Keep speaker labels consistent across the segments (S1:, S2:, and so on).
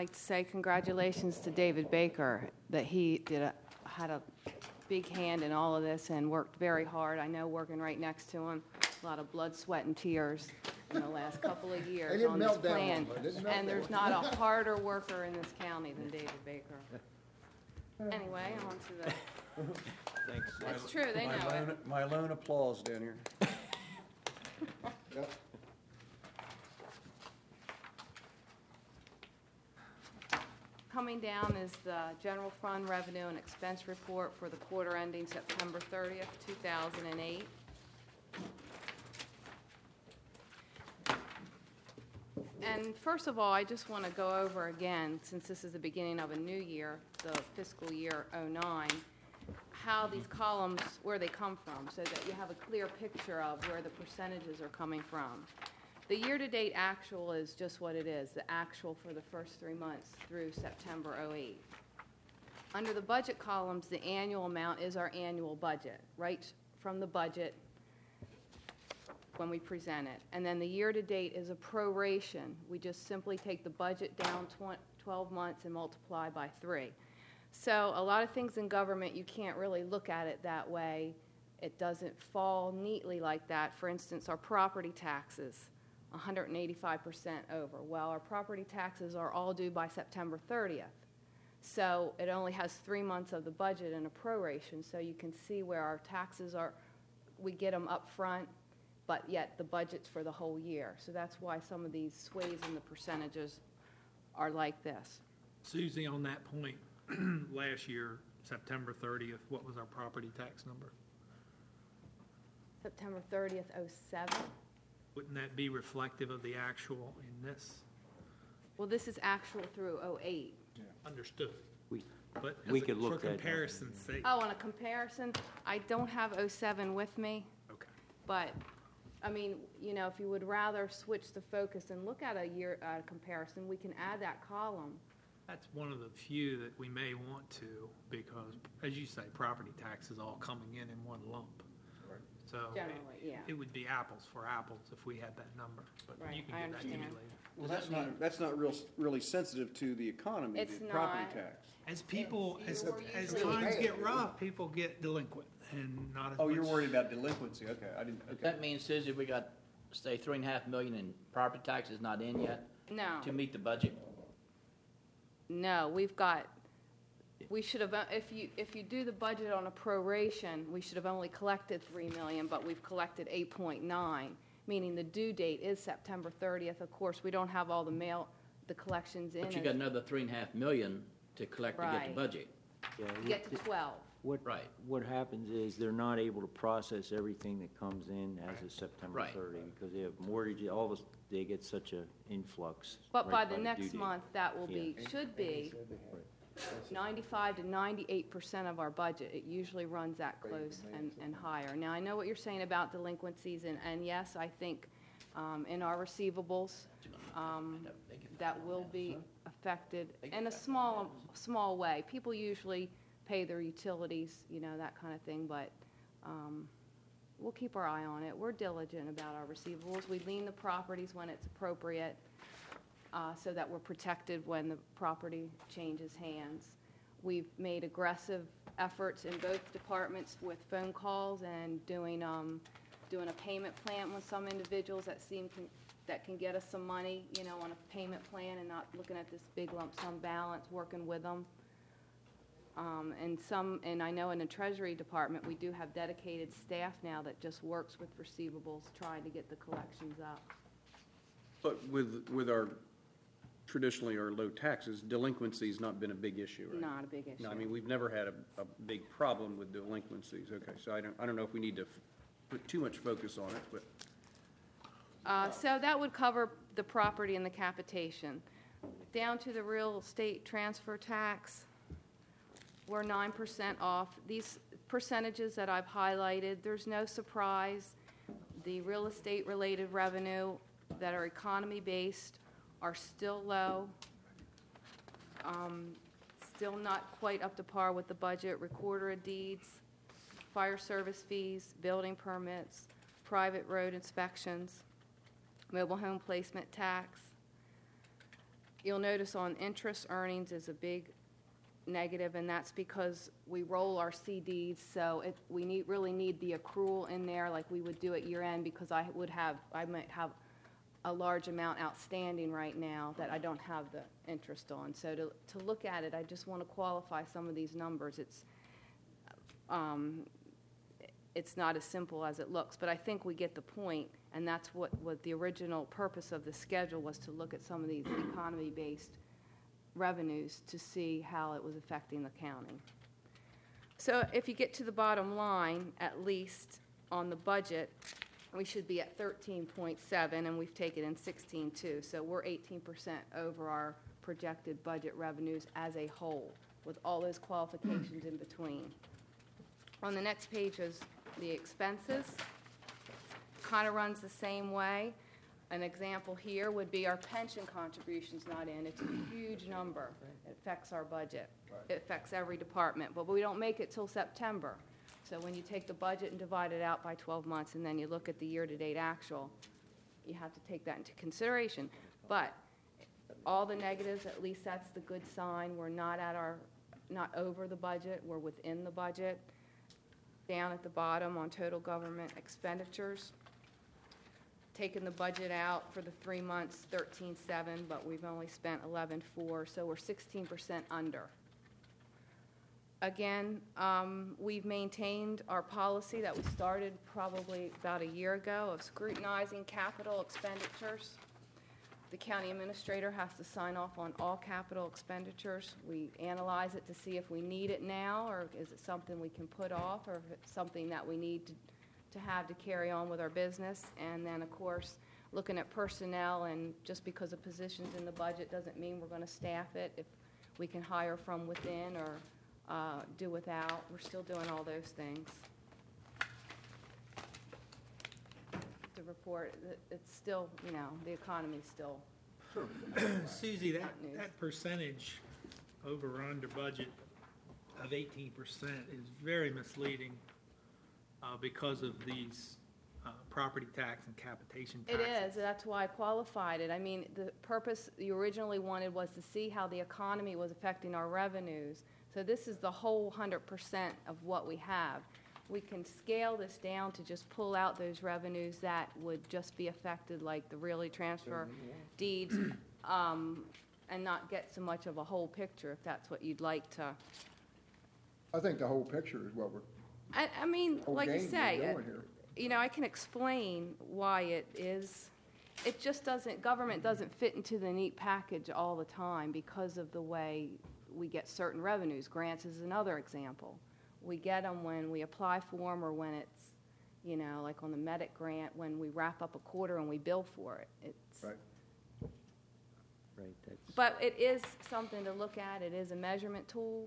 S1: like to say congratulations to David Baker, that he had a big hand in all of this and worked very hard. I know, working right next to him, a lot of blood, sweat, and tears in the last couple of years on this plan. And there's not a harder worker in this county than David Baker. Anyway, on to the...
S2: Thanks.
S1: That's true, they know it.
S3: My lone applause down here. Yep.
S1: Coming down is the general fund revenue and expense report for the quarter ending September 30th, 2008. And first of all, I just want to go over again, since this is the beginning of a new year, the fiscal year '09, how these columns, where they come from, so that you have a clear picture of where the percentages are coming from. The year-to-date actual is just what it is, the actual for the first 3 months through September '08. Under the budget columns, the annual amount is our annual budget, right from the budget when we present it. And then the year-to-date is a proration. We just simply take the budget down 12 months and multiply by 3. So a lot of things in government, you can't really look at it that way. It doesn't fall neatly like that. For instance, our property taxes, 185% over. Well, our property taxes are all due by September 30th. So it only has 3 months of the budget and a proration, so you can see where our taxes are. We get them up front, but yet the budget's for the whole year. So that's why some of these sways in the percentages are like this.
S2: Susie, on that point, last year, September 30th, what was our property tax number?
S1: September 30th, '07.
S2: Wouldn't that be reflective of the actual in this?
S1: Well, this is actual through '08.
S2: Understood. But
S4: We could look
S2: for
S4: at-
S2: comparison's sake.
S1: Oh, on a comparison, I don't have '07 with me,
S2: Okay.
S1: but, I mean, you know, if you would rather switch the focus and look at a year comparison, we can add that column.
S2: That's one of the few that we may want to, because, as you say, property tax is all coming in one lump. So
S1: Generally, yeah.
S2: it would be apples for apples if we had that number, but
S1: Right,
S2: you can
S1: I
S2: get that to me
S1: understand.
S2: later.
S3: Well, that's not really sensitive to the economy,
S1: It's
S3: the property
S1: not.
S3: tax.
S2: As people, as
S1: usually
S2: times
S3: pay
S2: get
S3: it.
S2: rough, people get delinquent and not as
S3: Oh,
S2: much.
S3: you're worried about delinquency, okay, I didn't, okay.
S5: That means, Susie, we got, say, $3.5 million in property taxes not in yet
S1: No,
S5: to meet the budget?
S1: no, we should have, if you do the budget on a proration, we should have only collected $3 million, but we've collected 8.9, meaning the due date is September 30th. Of course, we don't have all the collections in.
S5: But you got another $3.5 million to collect to get
S1: Right.
S5: the budget.
S4: Yeah,
S1: Get to 12.
S5: Right.
S4: What happens is they're not able to process everything that comes in as of September
S5: Right.
S4: 30 because they have mortgage, they get such an influx.
S1: But
S4: right
S1: by the
S4: due
S1: next
S4: date.
S1: month, that will be, should be 95 to 98% of our budget. It usually runs that close and higher. Now, I know what you're saying about delinquencies, and yes, I think in our receivables, that will be affected in a small way. People usually pay their utilities, you know, that kind of thing, but we'll keep our eye on it. We're diligent about our receivables. We lien the properties when it's appropriate, so that we're protected when the property changes hands. We've made aggressive efforts in both departments with phone calls and doing a payment plan with some individuals that can get us some money, you know, on a payment plan and not looking at this big lump sum balance, working with them. And I know in the Treasury Department, we do have dedicated staff now that just works with receivables, trying to get the collections up.
S3: But with our, traditionally our low taxes, delinquency's not been a big issue, right?
S1: Not a big issue.
S3: No, I mean, we've never had a big problem with delinquencies, okay, so I don't know if we need to put too much focus on it, but.
S1: So that would cover the property and the capitation. Down to the real estate transfer tax, we're 9% off. These percentages that I've highlighted, there's no surprise. The real estate-related revenue that are economy-based are still low, still not quite up to par with the budget. Recorder of deeds, fire service fees, building permits, private road inspections, mobile home placement tax. You'll notice on interest earnings is a big negative, and that's because we roll our CDs, so we really need the accrual in there like we would do at year end, because I might have a large amount outstanding right now that I don't have the interest on. So to look at it, I just want to qualify some of these numbers. It's not as simple as it looks, but I think we get the point, and that's what the original purpose of the schedule was, to look at some of these economy-based revenues to see how it was affecting the county. So if you get to the bottom line, at least on the budget, we should be at 13.7, and we've taken in 16.2. So we're 18% over our projected budget revenues as a whole, with all those qualifications in between. On the next page is the expenses. Kind of runs the same way. An example here would be our pension contributions not in. It's a huge number. It affects our budget. It affects every department, but we don't make it till September. So when you take the budget and divide it out by 12 months, and then you look at the year-to-date actual, you have to take that into consideration. But all the negatives, at least that's the good sign. We're not over the budget. We're within the budget. Down at the bottom on total government expenditures, taking the budget out for the 3 months, 13.7, but we've only spent 11.4, so we're 16% under. Again, we've maintained our policy that we started probably about a year ago of scrutinizing capital expenditures. The county administrator has to sign off on all capital expenditures. We analyze it to see if we need it now, or is it something we can put off, or if it's something that we need to have to carry on with our business. And then, of course, looking at personnel, and just because a position's in the budget doesn't mean we're going to staff it. If we can hire from within or do without, we're still doing all those things. The report, it's still, the economy's still.
S2: Susie,
S1: Not news.
S2: that percentage over or under budget of 18% is very misleading because of these property tax and capitation
S1: It
S2: taxes.
S1: is, that's why I qualified it. I mean, the purpose you originally wanted was to see how the economy was affecting our revenues. So this is the whole 100% of what we have. We can scale this down to just pull out those revenues that would just be affected, like the really transfer deeds, and not get so much of a whole picture, if that's what you'd like to.
S6: I think the whole picture is what we're,
S1: I mean,
S6: whole
S1: like you
S6: game
S1: say,
S6: we're doing here.
S1: I can explain why it is. It just doesn't, government doesn't fit into the neat package all the time because of the way we get certain revenues. Grants is another example. We get them when we apply for them, or when it's, like on the Medic grant, when we wrap up a quarter and we bill for it. It's,
S6: Right.
S4: Right, that's,
S1: but it is something to look at. It is a measurement tool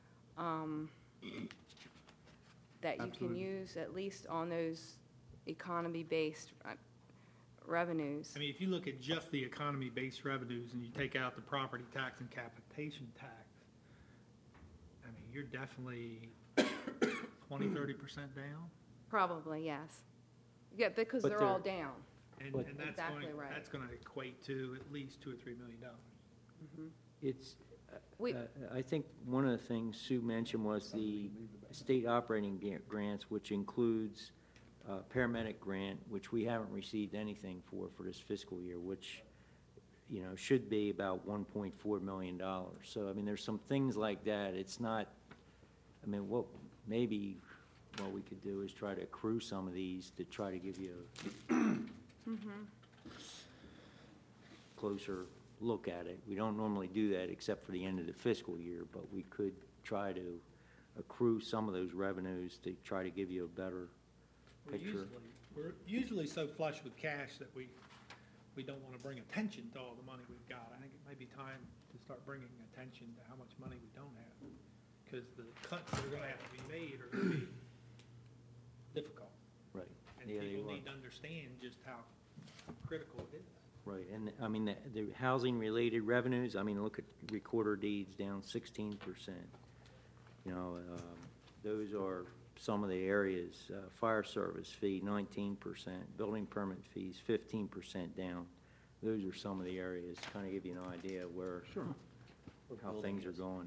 S1: that you can
S6: Absolutely.
S1: use, at least on those economy-based revenues.
S2: I mean, if you look at just the economy-based revenues and you take out the property tax and capitation tax, I mean, you're definitely 20-30% down.
S1: Probably, yes. Yeah, because
S4: But
S1: they're all
S4: they're-
S1: down.
S2: And
S4: But-
S2: that's
S1: Exactly
S2: going,
S1: right.
S2: that's going to equate to at least $2 or $3 million.
S4: it's,
S1: We-
S4: I think one of the things Sue mentioned was the state operating grants, which includes paramedic grant, which we haven't received anything for this fiscal year, which, should be about $1.4 million. So, I mean, there's some things like that. It's not, I mean, what we could do is try to accrue some of these to try to give you a closer look at it. We don't normally do that except for the end of the fiscal year, but we could try to accrue some of those revenues to try to give you a better picture.
S2: We're usually so flush with cash that we don't want to bring attention to all the money we've got. I think it might be time to start bringing attention to how much money we don't have, because the cuts that are going to have to be made are going to be difficult.
S4: Right.
S2: And
S4: Yeah, they
S2: people
S4: are.
S2: need to understand just how critical it is.
S4: Right, and I mean, the housing-related revenues, I mean, look at recorder deeds down 16%. Those are some of the areas. Fire service fee, 19%, building permit fees, 15% down. those are some of the areas, kind of give you an idea where, how things are going.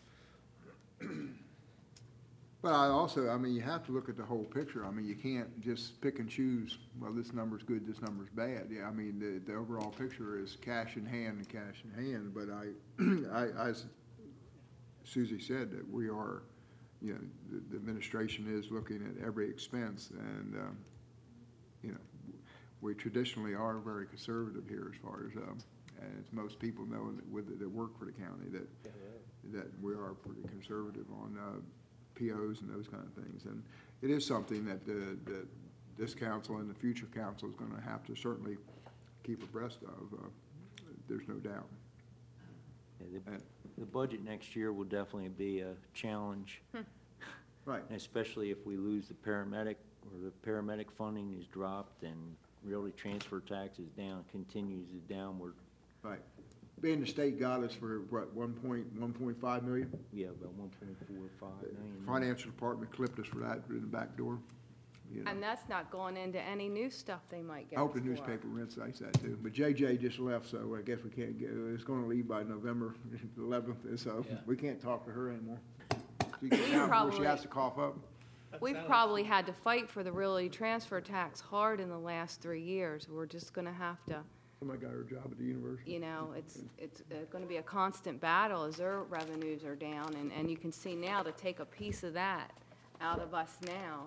S6: But I mean, you have to look at the whole picture. I mean, you can't just pick and choose, well, this number's good, this number's bad. Yeah, I mean, the overall picture is cash in hand and cash in hand, but as Susie said, that we are, you know, the administration is looking at every expense, and, you know, we traditionally are very conservative here as far as, as most people know that work for the county, that we are pretty conservative on, POs and those kind of things. And it is something that this council and the future council is going to have to certainly keep abreast of. There's no doubt.
S4: Yeah, the budget next year will definitely be a challenge.
S6: Right.
S4: Especially if we lose the paramedic, or the paramedic funding is dropped, and really transfer tax is down, continues the downward.
S6: Right. Being the state got us for, what, 1.5 million?
S4: Yeah, about 1.45 million.
S6: Financial department clipped us for that in the back door. You know.
S1: And that's not going into any new stuff they might get
S6: I hope the
S1: us for.
S6: newspaper cites that too. But JJ just left, so I guess we can't get, it's going to leave by November 11th, and so
S5: Yeah.
S6: we can't talk to her anymore. She gets
S1: We
S6: down before she
S1: probably-
S6: has to cough up.
S1: We've probably had to fight for the really transfer tax hard in the last 3 years. We're just going to have to,
S6: Somebody got her job at the university.
S1: you know, it's going to be a constant battle as their revenues are down. And you can see now to take a piece of that out of us now.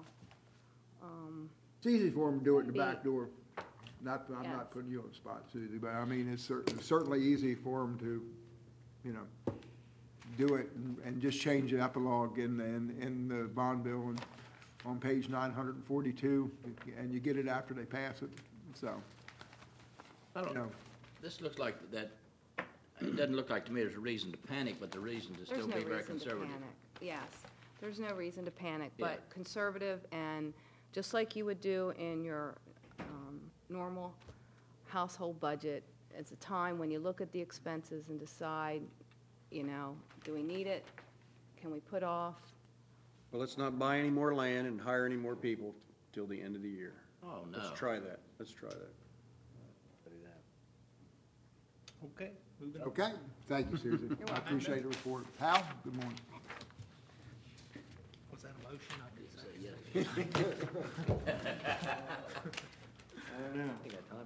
S6: It's easy for them to do it in the
S1: Be-
S6: back door. I'm
S1: Yes.
S6: not putting you on the spot, Susie, but I mean, it's certainly easy for them to, you know, do it and just change the epilogue in the bond bill and on page 942, and you get it after they pass it, so,
S5: I
S6: you
S5: don't,
S6: know.
S5: this looks like that, it doesn't look like to me there's a reason to panic, but the reason to
S1: There's
S5: still
S1: no
S5: be very
S1: reason to
S5: conservative.
S1: panic. Yes, there's no reason to panic,
S5: Yeah.
S1: but conservative, and just like you would do in your normal household budget, it's a time when you look at the expenses and decide, you know, do we need it? Can we put off?
S3: Well, let's not buy any more land and hire any more people till the end of the year.
S5: Oh, no.
S3: Let's try that. Let's try that.
S2: Okay, moving on.
S6: Okay, thank you, Susie. I
S1: welcome.
S6: appreciate the report. Hal, good morning.
S2: Was that a motion? I did say.
S5: Yes.
S4: I don't know.